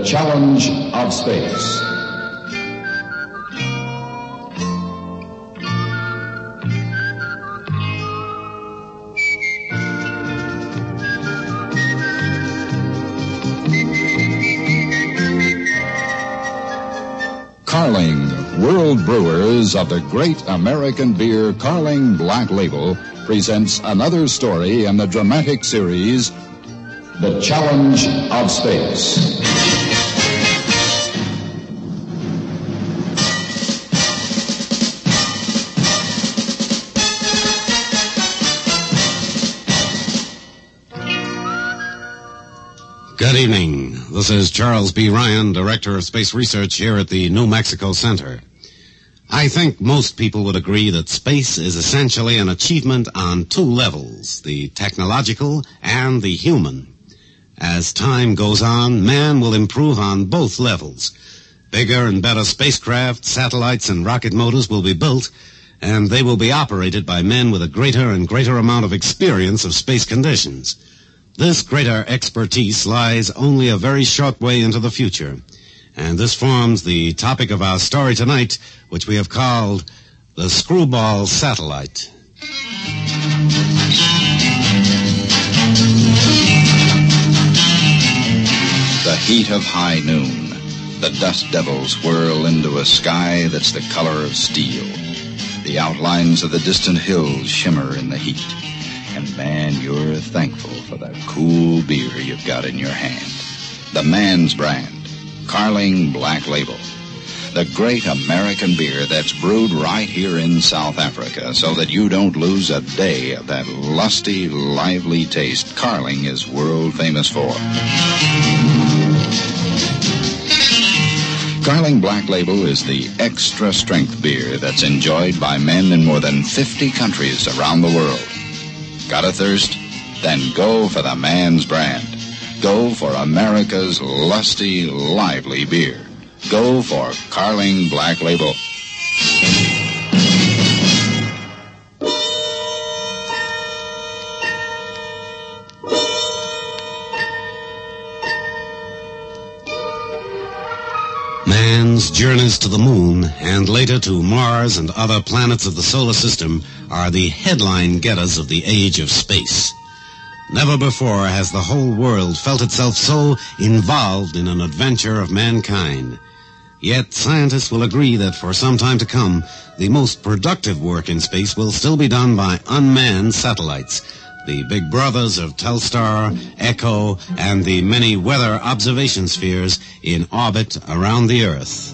challenge of space. Carling, world brewers of the great American beer Carling Black Label, presents another story in the dramatic series, The Challenge of Space. Good evening. This is Charles B. Ryan, Director of Space Research here at the New Mexico Center. I think most people would agree that space is essentially an achievement on two levels, the technological and the human. As time goes on, man will improve on both levels. Bigger and better spacecraft, satellites, and rocket motors will be built, and they will be operated by men with a greater and greater amount of experience of space conditions. This greater expertise lies only a very short way into the future, and this forms the topic of our story tonight, which we have called The Screwball Satellite. The heat of high noon. The dust devils whirl into a sky that's the color of steel. The outlines of the distant hills shimmer in the heat. And man, you're thankful for that cool beer you've got in your hand. The man's brand, Carling Black Label. The great American beer that's brewed right here in South Africa so that you don't lose a day of that lusty, lively taste Carling is world famous for. Carling Black Label is the extra strength beer that's enjoyed by men in more than 50 countries around the world. Got a thirst? Then go for the man's brand. Go for America's lusty, lively beer. Go for Carling Black Label. Man's journeys to the moon and later to Mars and other planets of the solar system are the headline getters of the age of space. Never before has the whole world felt itself so involved in an adventure of mankind. Yet scientists will agree that for some time to come, the most productive work in space will still be done by unmanned satellites, the big brothers of Telstar, Echo, and the many weather observation spheres in orbit around the Earth.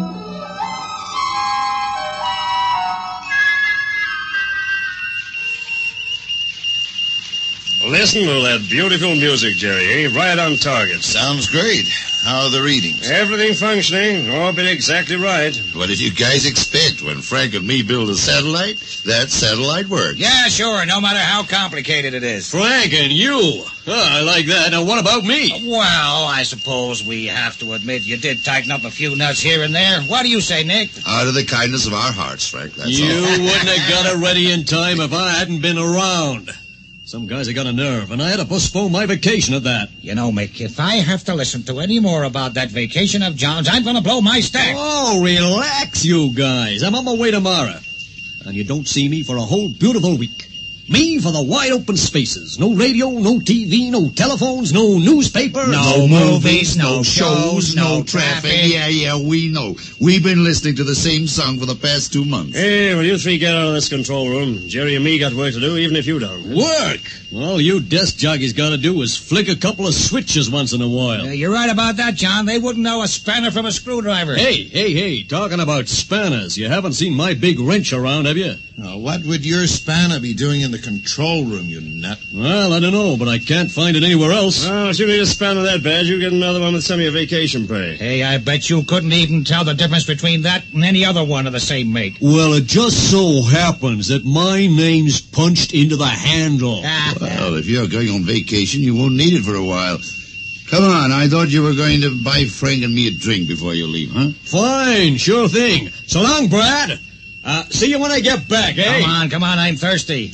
Listen to that beautiful music, Jerry, eh? Right on target. Sounds great. How are the readings? Everything functioning. Orbit exactly right. What did you guys expect when Frank and me build a satellite? That satellite works. Yeah, sure, no matter how complicated it is. Frank and you. Oh, I like that. Now, what about me? Well, I suppose we have to admit you did tighten up a few nuts here and there. What do you say, Nick? Out of the kindness of our hearts, Frank, that's you all. wouldn't have got it ready in time if I hadn't been around. Some guys have got a nerve, and I had to postpone my vacation at that. You know, Mick, if I have to listen to any more about that vacation of John's, I'm going to blow my stack. Oh, relax, you guys. I'm on my way tomorrow. And you don't see me for a whole beautiful week. Me for the wide open spaces. No radio, no TV, no telephones, no newspaper. No movies, no shows, no traffic. Yeah, we know. We've been listening to the same song for the past 2 months. Hey, will you three get out of this control room? Jerry and me got work to do, even if you don't. Work? All you desk jockeys got to do is flick a couple of switches once in a while. You're right about that, John. They wouldn't know a spanner from a screwdriver. Hey, talking about spanners, you haven't seen my big wrench around, have you? What would your spanner be doing in the control room, you nut? Well, I don't know, but I can't find it anywhere else. Oh, if you need a spanner that bad, you get another one with some of your vacation pay. Hey, I bet you couldn't even tell the difference between that and any other one of the same make. Well, it just so happens that my name's punched into the handle. Well, if you're going on vacation, you won't need it for a while. Come on, I thought you were going to buy Frank and me a drink before you leave, huh? Fine, sure thing. So long, Brad. See you when I get back, eh? Come on, I'm thirsty.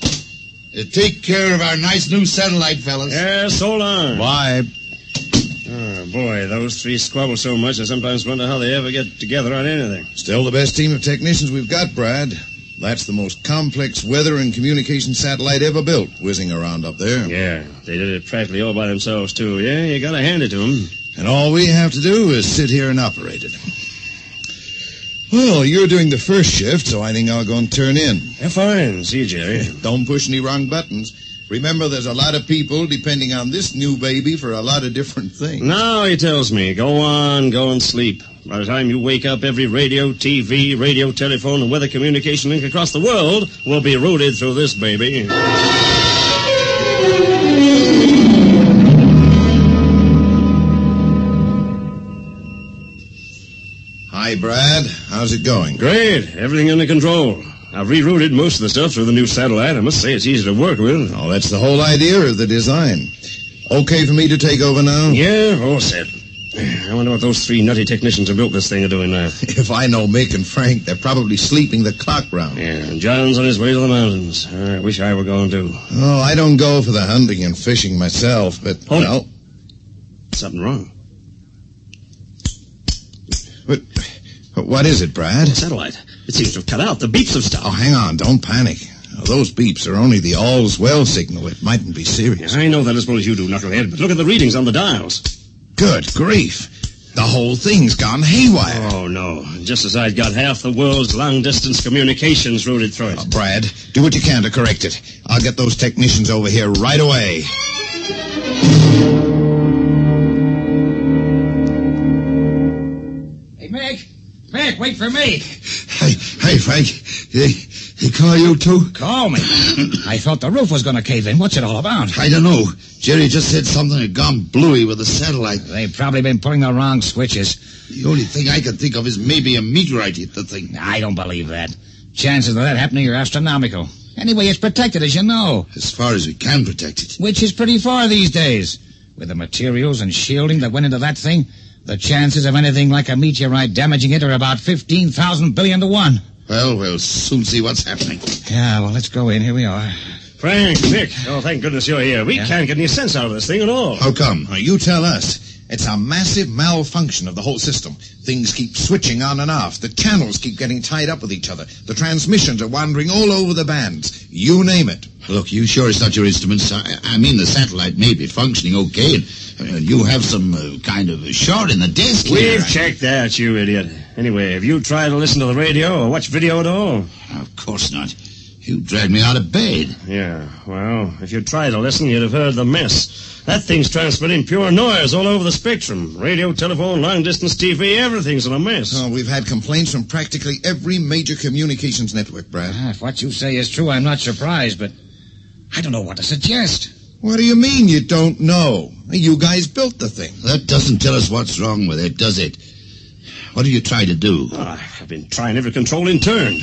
Take care of our nice new satellite, fellas. Yeah, so long. Bye. Oh, boy, those three squabble so much I sometimes wonder how they ever get together on anything. Still the best team of technicians we've got, Brad. That's the most complex weather and communication satellite ever built, whizzing around up there. Yeah, they did it practically all by themselves, too. Yeah, you gotta hand it to them. And all we have to do is sit here and operate it. Well, you're doing the first shift, so I think I'll go and turn in. Yeah, fine. See you, Jerry. Don't push any wrong buttons. Remember, there's a lot of people depending on this new baby for a lot of different things. Now he tells me, go on, go and sleep. By the time you wake up, every radio, TV, radio, telephone, and weather communication link across the world will be routed through this baby. Hi, Brad. How's it going? Great. Everything under control. I've rerouted most of the stuff through the new satellite. I must say it's easy to work with. Oh, that's the whole idea of the design. Okay for me to take over now? Yeah, all set. I wonder what those three nutty technicians who built this thing are doing now. If I know Mick and Frank, they're probably sleeping the clock round. Yeah, and John's on his way to the mountains. I wish I were going too. Oh, I don't go for the hunting and fishing myself, but, well... Something wrong. What is it, Brad? The satellite. It seems to have cut out. The beeps have stopped. Oh, hang on. Don't panic. Those beeps are only the all's well signal. It mightn't be serious. Yeah, I know that as well as you do, Knucklehead, but look at the readings on the dials. Good grief. The whole thing's gone haywire. Oh, no. Just as I'd got half the world's long-distance communications routed through it. Brad, do what you can to correct it. I'll get those technicians over here right away. Hey, Mick, wait for me. Hey, Frank. He call you too? Call me. I thought the roof was going to cave in. What's it all about? I don't know. Jerry just said something had gone bluey with the satellite. They've probably been pulling the wrong switches. The only thing I can think of is maybe a meteorite hit the thing. I don't believe that. Chances of that happening are astronomical. Anyway, it's protected, as you know. As far as we can protect it. Which is pretty far these days. With the materials and shielding that went into that thing, the chances of anything like a meteorite damaging it are about 15,000 billion to 1. Well, we'll soon see what's happening. Yeah, well, let's go in. Here we are. Frank, Mick, oh, thank goodness you're here. We can't get any sense out of this thing at all. How come? You tell us. It's a massive malfunction of the whole system. Things keep switching on and off. The channels keep getting tied up with each other. The transmissions are wandering all over the bands. You name it. Look, you sure it's not your instruments? I mean, the satellite may be functioning okay, and you have some kind of short in the disk here. We've checked that, you idiot. Anyway, have you tried to listen to the radio or watch video at all? Of course not. You dragged me out of bed. Yeah, well, if you'd tried to listen, you'd have heard the mess. That thing's transmitting pure noise all over the spectrum. Radio, telephone, long-distance TV, everything's in a mess. Oh, we've had complaints from practically every major communications network, Brad. If what you say is true, I'm not surprised, but I don't know what to suggest. What do you mean you don't know? You guys built the thing. That doesn't tell us what's wrong with it, does it? What have you tried to do? Oh, I've been trying every control in turn.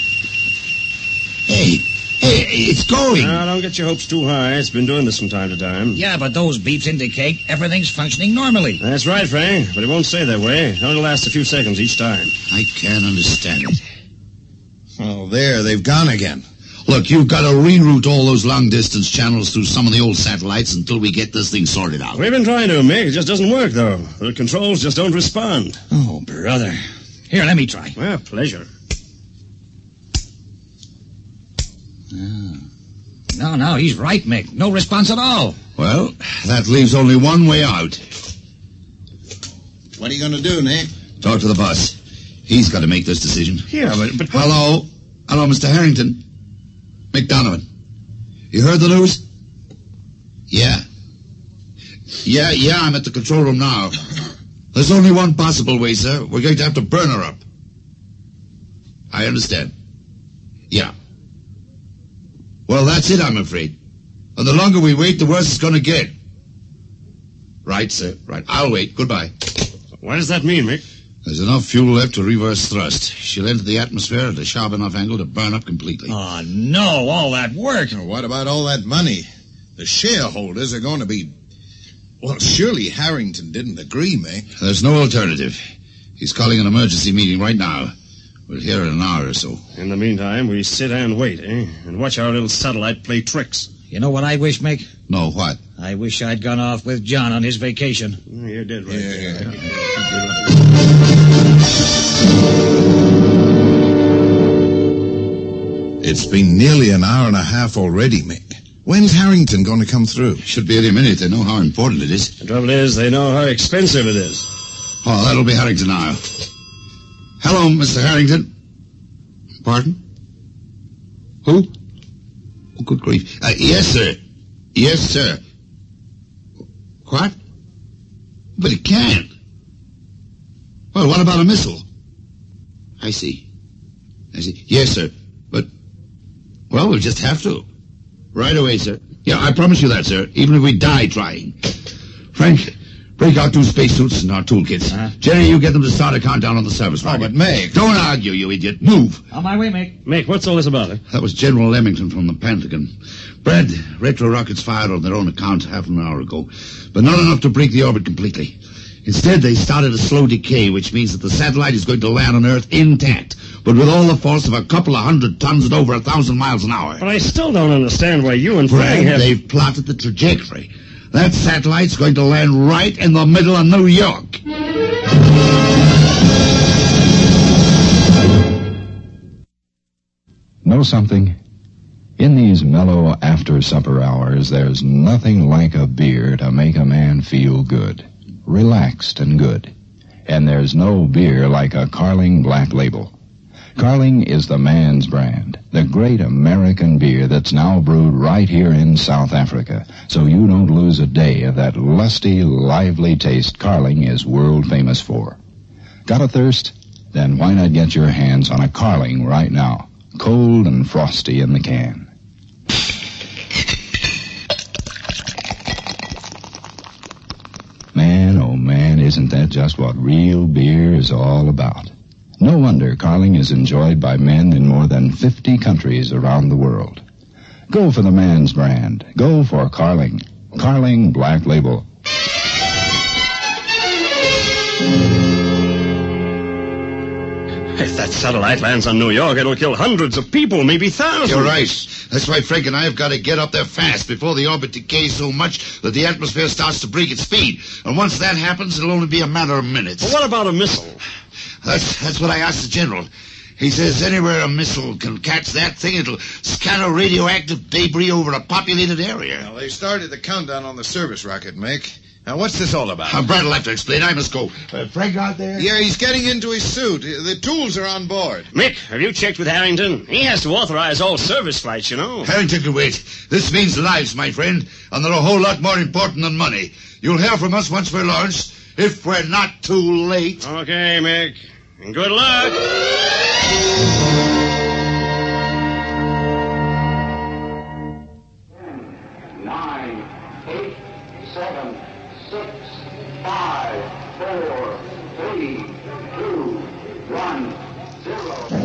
Hey, it's going. Now, don't get your hopes too high. It's been doing this from time to time. Yeah, but those beeps indicate everything's functioning normally. That's right, Frank, but it won't stay that way. It only lasts a few seconds each time. I can't understand it. Oh, there, they've gone again. Look, you've got to reroute all those long-distance channels through some of the old satellites until we get this thing sorted out. We've been trying to, Mick. It just doesn't work, though. The controls just don't respond. Oh, brother. Here, let me try. Well, pleasure. No, he's right, Mick. No response at all. Well, that leaves only one way out. What are you going to do, Nick? Talk to the boss. He's got to make this decision. Yeah, but... Hello, Mr. Harrington. Mick Donovan. You heard the news? Yeah, I'm at the control room now. There's only one possible way, sir. We're going to have to burn her up. I understand. Yeah. Well, that's it, I'm afraid. And the longer we wait, the worse it's going to get. Right, sir. Right. I'll wait. Goodbye. What does that mean, Mick? There's enough fuel left to reverse thrust. She'll enter the atmosphere at a sharp enough angle to burn up completely. Oh, no, all that work. Well, what about all that money? The shareholders are going to be... Well, surely Harrington didn't agree, Mick. There's no alternative. He's calling an emergency meeting right now. We'll hear in an hour or so. In the meantime, we sit and wait, eh? And watch our little satellite play tricks. You know what I wish, Mick? No, what? I wish I'd gone off with John on his vacation. You did right. It's been nearly an hour and a half already, Mick. When's Harrington going to come through? Should be any minute. They know how important it is. The trouble is, they know how expensive it is. Oh, that'll be Harrington now. Hello, Mr. Harrington. Pardon? Who? Oh, good grief. Yes, sir. Yes, sir. What? But it can't. Well, what about a missile? I see. Yes, sir. But, well, we'll just have to. Right away, sir. Yeah, I promise you that, sir. Even if we die trying. Frank, break out 2 spacesuits and our toolkits. Jerry, you get them to start a countdown on the service rocket. But Mick... Don't argue, you idiot. Move. On my way, Mick. Mick, what's all this about? That was General Leamington from the Pentagon. Brad, retro rockets fired on their own account half an hour ago, but not enough to break the orbit completely. Instead, they started a slow decay, which means that the satellite is going to land on Earth intact, but with all the force of a couple of 100 tons at over 1,000 miles an hour. But I still don't understand why you and Frank have... They've plotted the trajectory. That satellite's going to land right in the middle of New York. Know something? In these mellow after-supper hours, there's nothing like a beer to make a man feel good. Relaxed and good. And there's no beer like a Carling Black Label. Carling is the man's brand, the great American beer that's now brewed right here in South Africa, so you don't lose a day of that lusty, lively taste Carling is world famous for. Got a thirst? Then why not get your hands on a Carling right now, cold and frosty in the can. Man, oh man, isn't that just what real beer is all about? No wonder Carling is enjoyed by men in more than 50 countries around the world. Go for the man's brand. Go for Carling. Carling Black Label. If that satellite lands on New York, it'll kill hundreds of people, maybe thousands. You're right. That's why Frank and I have got to get up there fast before the orbit decays so much that the atmosphere starts to break its speed. And once that happens, it'll only be a matter of minutes. But what about a missile? That's what I asked the general. He says anywhere a missile can catch that thing, it'll scatter radioactive debris over a populated area. Well, they started the countdown on the service rocket, Mick. Now, what's this all about? Brad will have to explain. I must go. Frank out there? Yeah, he's getting into his suit. The tools are on board. Mick, have you checked with Harrington? He has to authorize all service flights, you know. Harrington can wait. This means lives, my friend, and they're a whole lot more important than money. You'll hear from us once we're launched, if we're not too late. Okay, Mick. And good luck. 9, 8, 7, 6, 5, 4, 3, 2, 1, 0.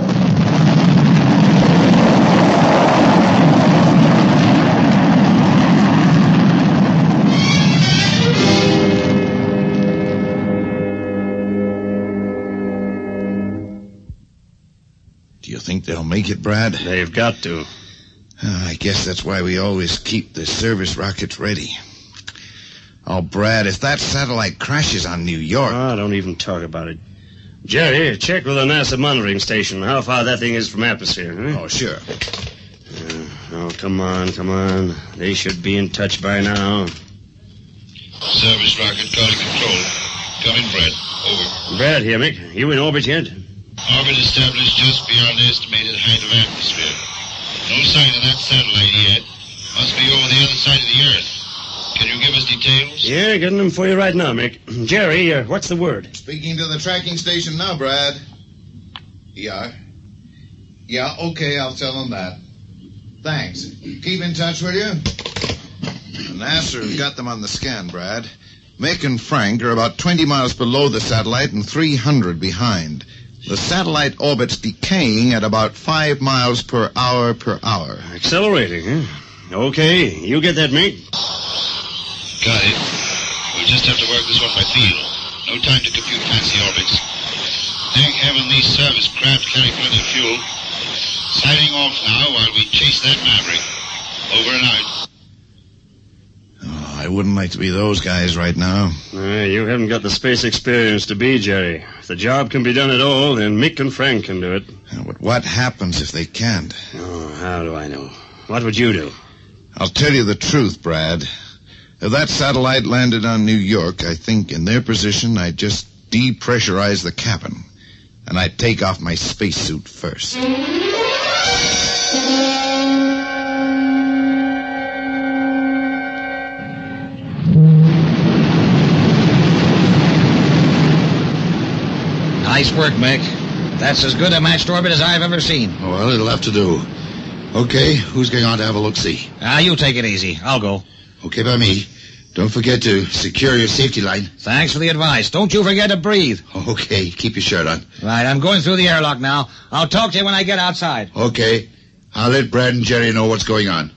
Do you think they'll make it, Brad? They've got to. I guess that's why we always keep the service rockets ready. Oh, Brad, if that satellite crashes on New York... Oh, don't even talk about it. Jerry, check with the NASA monitoring station how far that thing is from atmosphere. Huh? Oh, sure. Oh, come on. They should be in touch by now. Service rocket calling control. Come in, Brad. Over. Brad here, Mick. You in orbit yet? Orbit established just beyond the estimated height of atmosphere. No sign of that satellite yet. Must be over the other side of the Earth. Can you give us details? Yeah, getting them for you right now, Mick. Jerry, what's the word? Speaking to the tracking station now, Brad. Yeah, okay, I'll tell them that. Thanks. Keep in touch, will you? NASA has got them on the scan, Brad. Mick and Frank are about 20 miles below the satellite and 300 behind. The satellite orbit's decaying at about 5 miles per hour per hour. Accelerating, huh? Okay, you get that, Mick? Got it. We'll just have to work this one by feel. No time to compute fancy orbits. Thank heaven these service craft carry plenty of fuel. Sighting off now while we chase that maverick. Over and out. I wouldn't like to be those guys right now. You haven't got the space experience to be, Jerry. If the job can be done at all, then Mick and Frank can do it. But what happens if they can't? Oh, how do I know? What would you do? I'll tell you the truth, Brad. If that satellite landed on New York, I think in their position I'd just depressurize the cabin. And I'd take off my spacesuit first. Nice work, Mick. That's as good a matched orbit as I've ever seen. Well, it'll have to do. Okay, who's going on to have a look-see? You take it easy. I'll go. Okay by me. Don't forget to secure your safety line. Thanks for the advice. Don't you forget to breathe. Okay, keep your shirt on. Right, I'm going through the airlock now. I'll talk to you when I get outside. Okay. I'll let Brad and Jerry know what's going on.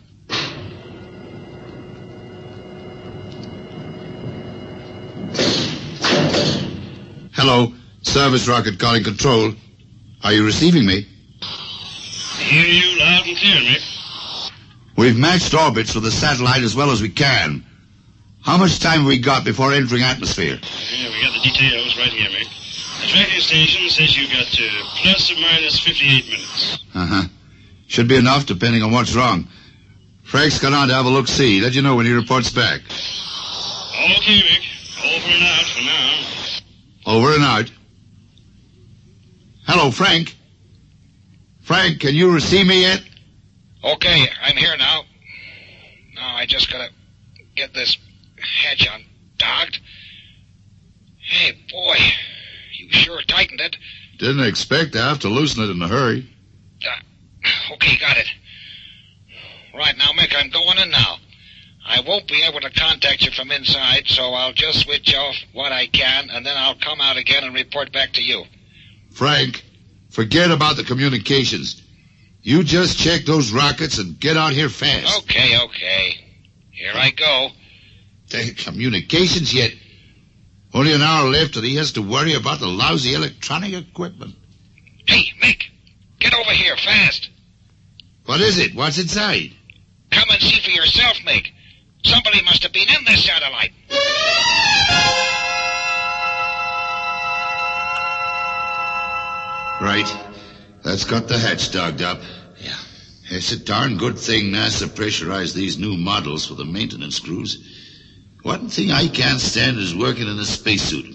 Hello. Service rocket calling control. Are you receiving me? Hear you loud and clear, Mick. We've matched orbits with the satellite as well as we can. How much time have we got before entering atmosphere? Yeah, we got the details right here, Mick. The tracking station says you got plus or minus 58 minutes. Uh-huh. Should be enough, depending on what's wrong. Frank's gone on to have a look-see. Let you know when he reports back. Okay, Mick. Over and out for now. Over and out. Hello, Frank. Frank, can you receive me yet? Okay, I'm here now. Now I just gotta get this hatch undocked. Hey, boy, you sure tightened it. Didn't expect to have to loosen it in a hurry. Okay, got it. Right now, Mick, I'm going in now. I won't be able to contact you from inside, so I'll just switch off what I can, and then I'll come out again and report back to you. Frank, forget about the communications. You just check those rockets and get out here fast. Okay. Here I go. The communications yet? Only an hour left and he has to worry about the lousy electronic equipment. Hey, Mick, get over here fast. What is it? What's inside? Come and see for yourself, Mick. Somebody must have been in this satellite. Right. That's got the hatch dogged up. Yeah. It's a darn good thing NASA pressurized these new models for the maintenance crews. One thing I can't stand is working in a spacesuit.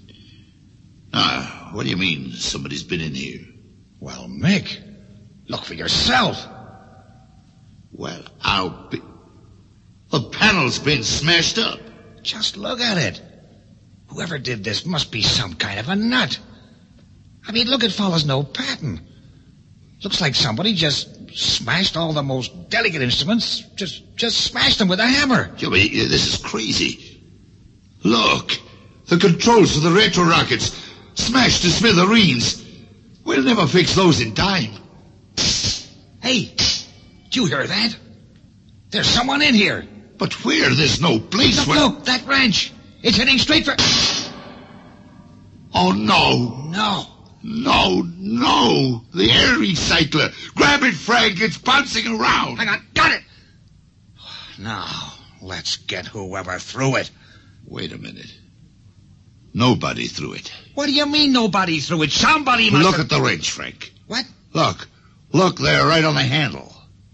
What do you mean somebody's been in here? Well, Mick, look for yourself. Well, I'll be... The panel's been smashed up. Just look at it. Whoever did this must be some kind of a nut. I mean, look, it follows no pattern. Looks like somebody just smashed all the most delicate instruments, just smashed them with a hammer. Jimmy, this is crazy. Look, the controls for the retro rockets smashed to smithereens. We'll never fix those in time. Hey, did you hear that? There's someone in here. But where? There's no place where... Look, that wrench. It's heading straight for... Oh, no. No. The air recycler. Grab it, Frank. It's bouncing around. Hang on. Got it. Now, let's get whoever threw it. Wait a minute. Nobody threw it. What do you mean nobody threw it? Somebody must Look at the wrench, Frank. What? Look there, right on the handle.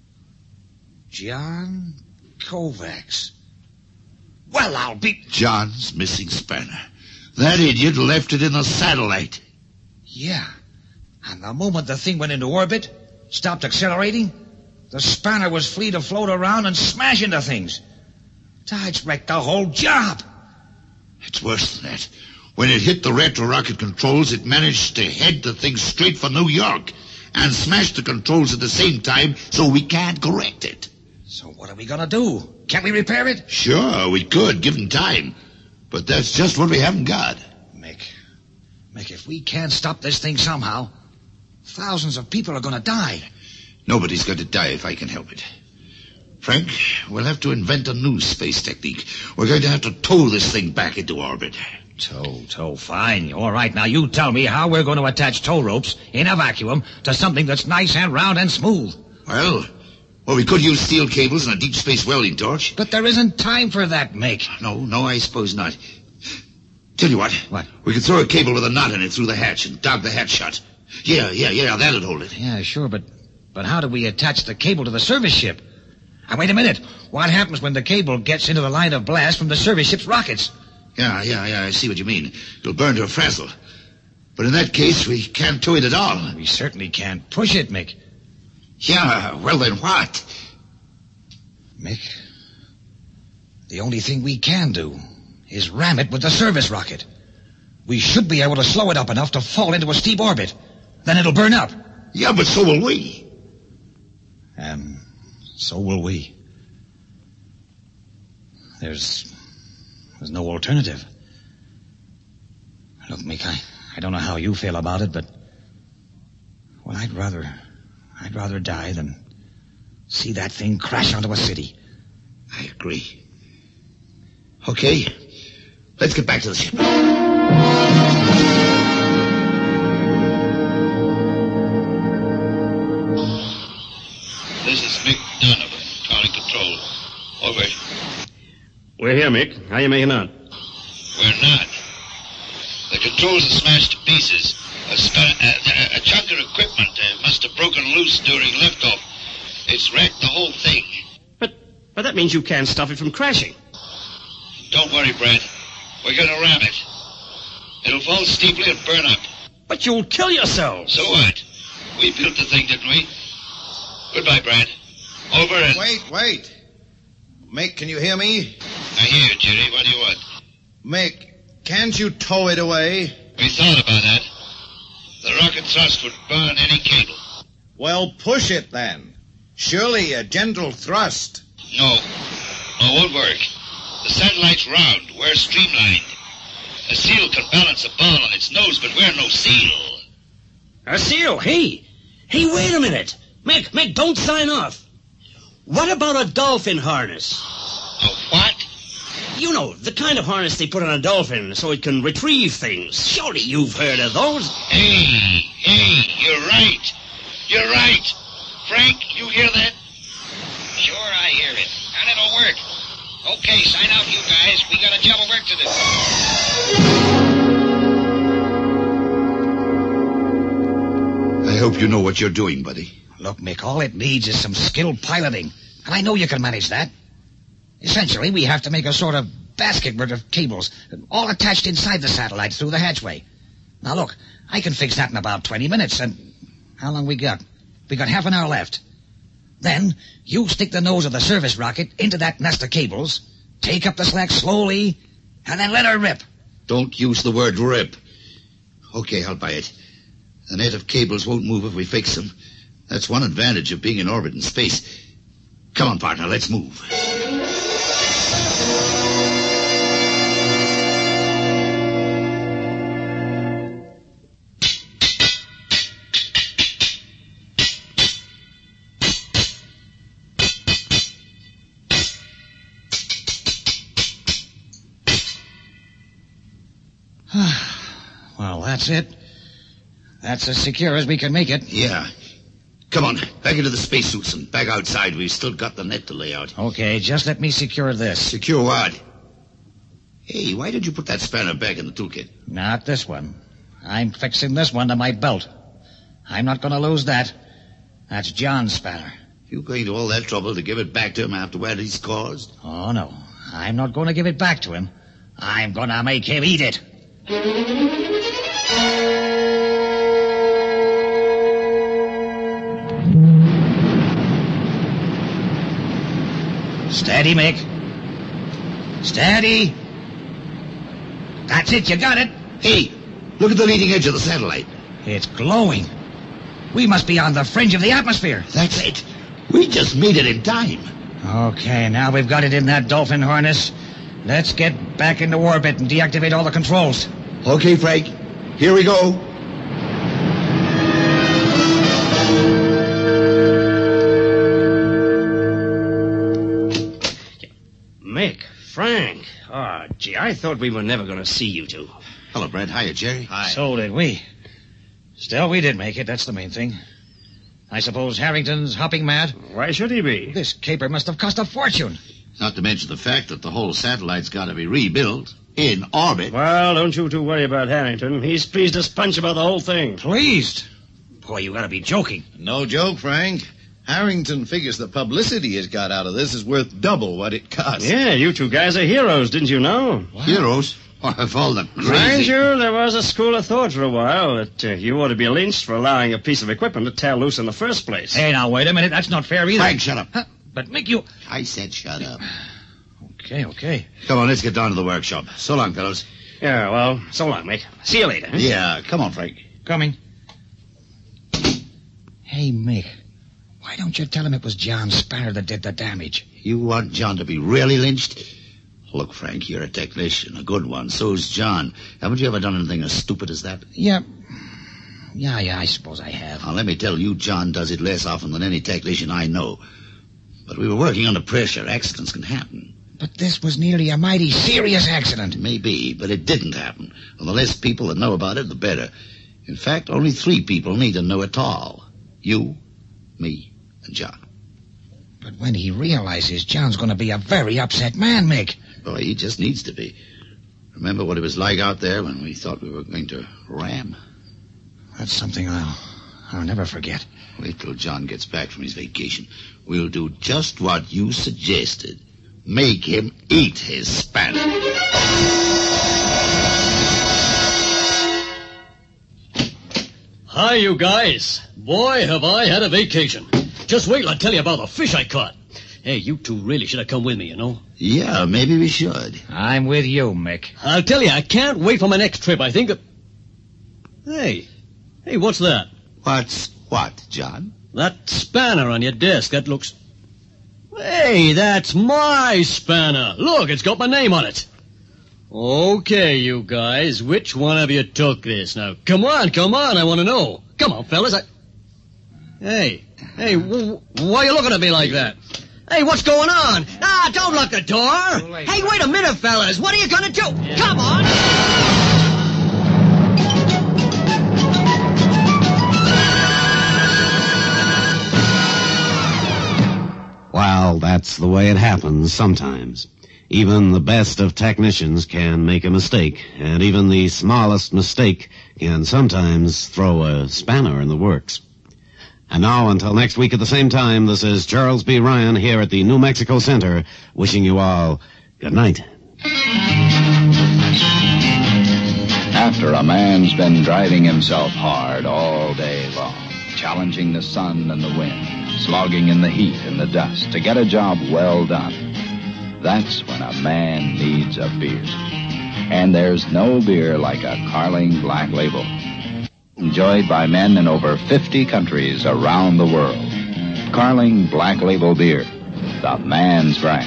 John Kovacs. Well, I'll be... John's missing spanner. That idiot left it in the satellite. Yeah. And the moment the thing went into orbit, stopped accelerating, the spanner was free to float around and smash into things. It's wrecked the whole job. It's worse than that. When it hit the retro rocket controls, it managed to head the thing straight for New York and smash the controls at the same time, so we can't correct it. So what are we gonna do? Can't we repair it? Sure, we could, given time. But that's just what we haven't got. Mick, if we can't stop this thing somehow, thousands of people are gonna die. Nobody's going to die if I can help it. Frank, we'll have to invent a new space technique. We're going to have to tow this thing back into orbit. Tow, fine. All right, now you tell me how we're going to attach tow ropes in a vacuum to something that's nice and round and smooth. Well, Well, we could use steel cables and a deep space welding torch. But there isn't time for that, Mick. No, I suppose not. Tell you what. What? We could throw a cable with a knot in it through the hatch and dog the hatch shut. Yeah, that'd hold it. Yeah, sure, but how do we attach the cable to the service ship? Now, wait a minute. What happens when the cable gets into the line of blast from the service ship's rockets? Yeah, I see what you mean. It'll burn to a frazzle. But in that case, we can't tow it at all. We certainly can't push it, Mick. Yeah, well then what? Mick, the only thing we can do is ram it with the service rocket. We should be able to slow it up enough to fall into a steep orbit. Then it'll burn up. Yeah, but so will we. So will we. There's no alternative. Look, Mick, I don't know how you feel about it, but... Well, I'd rather die than see that thing crash onto a city. I agree. Okay, let's get back to the ship. This is Mick Donovan, calling control. Over. We're here, Mick. How you making out? We're not. The controls are smashed to pieces. A chunk of equipment must have broken loose during liftoff. It's wrecked the whole thing. But that means you can't stop it from crashing. Don't worry, Brad. We're going to ram it. It'll fall steeply and burn up. But you'll kill yourselves. So what? We built the thing, didn't we? Goodbye, Brad. Over and... Wait. Mick, can you hear me? I hear you, Jerry. What do you want? Mick, can't you tow it away? We thought about that. The rocket thrust would burn any cable. Well, push it then. Surely a gentle thrust. No, it won't work. The satellite's round. We're streamlined. A seal can balance a ball on its nose, but we're no seal. A seal? Hey, wait a minute. Mick, don't sign off. What about a dolphin harness? A what? You know, the kind of harness they put on a dolphin so it can retrieve things. Surely you've heard of those. Hey, you're right. You're right. Frank, you hear that? Sure, I hear it. And it'll work. Okay, sign out, you guys. We got a job of work to do. I hope you know what you're doing, buddy. Look, Mick, all it needs is some skilled piloting. And I know you can manage that. Essentially, we have to make a sort of basket work of cables, all attached inside the satellite through the hatchway. Now, look, I can fix that in about 20 minutes, and how long we got? We got half an hour left. Then, you stick the nose of the service rocket into that nest of cables, take up the slack slowly, and then let her rip. Don't use the word rip. Okay, I'll buy it. The net of cables won't move if we fix them. That's one advantage of being in orbit in space. Come on, partner, let's move. Well, that's it. That's as secure as we can make it. Yeah. Come on, back into the spacesuits and back outside. We've still got the net to lay out. Okay, just let me secure this. Secure what? Hey, why did you put that spanner back in the toolkit? Not this one. I'm fixing this one to my belt. I'm not going to lose that. That's John's spanner. You going to all that trouble to give it back to him after what he's caused? Oh, no. I'm not going to give it back to him. I'm going to make him eat it. Steady, Mick. Steady. That's it, you got it. Hey, look at the leading edge of the satellite. It's glowing. We must be on the fringe of the atmosphere. That's it. We just made it in time. Okay, now we've got it in that dolphin harness. Let's get back into orbit and deactivate all the controls. Okay, Frank. Here we go. Mick, Frank. Oh, gee, I thought we were never going to see you two. Hello, Brad. Hiya, Jerry. Hi. So did we. Still, we did make it. That's the main thing. I suppose Harrington's hopping mad? Why should he be? This caper must have cost a fortune. Not to mention the fact that the whole satellite's got to be rebuilt in orbit. Well, don't you two worry about Harrington. He's pleased as punch about the whole thing. Pleased? Boy, you gotta be joking. No joke, Frank. Harrington figures the publicity he's got out of this is worth double what it cost. Yeah, you two guys are heroes, didn't you know? Wow. Heroes? What, of all the crazy... Mind you, there was a school of thought for a while that you ought to be lynched for allowing a piece of equipment to tear loose in the first place. Hey, now, wait a minute. That's not fair either. Frank, shut up. Huh? But, Mick, you... I said shut up. Okay. Come on, let's get down to the workshop. So long, fellows. Yeah, well, so long, mate. See you later. Huh? Yeah, come on, Frank. Coming. Hey, Mick. Why don't you tell him it was John Spanner that did the damage? You want John to be really lynched? Look, Frank, you're a technician, a good one. So's John. Haven't you ever done anything as stupid as that? Yeah, I suppose I have. Now, let me tell you, John does it less often than any technician I know. But we were working under pressure. Accidents can happen. But this was nearly a mighty serious accident. Maybe, but it didn't happen. And the less people that know about it, the better. In fact, only 3 people need to know at all. You, me, and John. But when he realizes John's going to be a very upset man, Mick. Boy, he just needs to be. Remember what it was like out there when we thought we were going to ram? That's something I'll never forget. Wait till John gets back from his vacation. We'll do just what you suggested. Make him eat his spanner. Hi, you guys. Boy, have I had a vacation. Just wait till I tell you about the fish I caught. Hey, you two really should have come with me, you know? Yeah, maybe we should. I'm with you, Mick. I'll tell you, I can't wait for my next trip. I think of... Hey, what's that? What's what, John? That spanner on your desk, that looks... Hey, that's my spanner. Look, it's got my name on it. Okay, you guys, which one of you took this? Now, come on, I want to know. Come on, fellas, Hey, why are you looking at me like that? Hey, what's going on? Don't lock the door. Hey, wait a minute, fellas. What are you going to do? Yeah. Come on. Well, that's the way it happens sometimes. Even the best of technicians can make a mistake, and even the smallest mistake can sometimes throw a spanner in the works. And now, until next week at the same time, this is Charles B. Ryan here at the New Mexico Center, wishing you all good night. After a man's been driving himself hard all day long, challenging the sun and the wind, slogging in the heat and the dust to get a job well done, that's when a man needs a beer. And there's no beer like a Carling Black Label. Enjoyed by men in over 50 countries around the world. Carling Black Label Beer, the man's brand.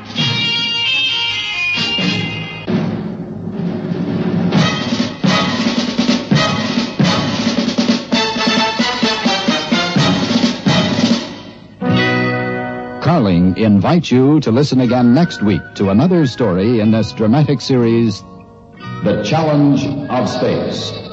Carling invites you to listen again next week to another story in this dramatic series, The Challenge of Space.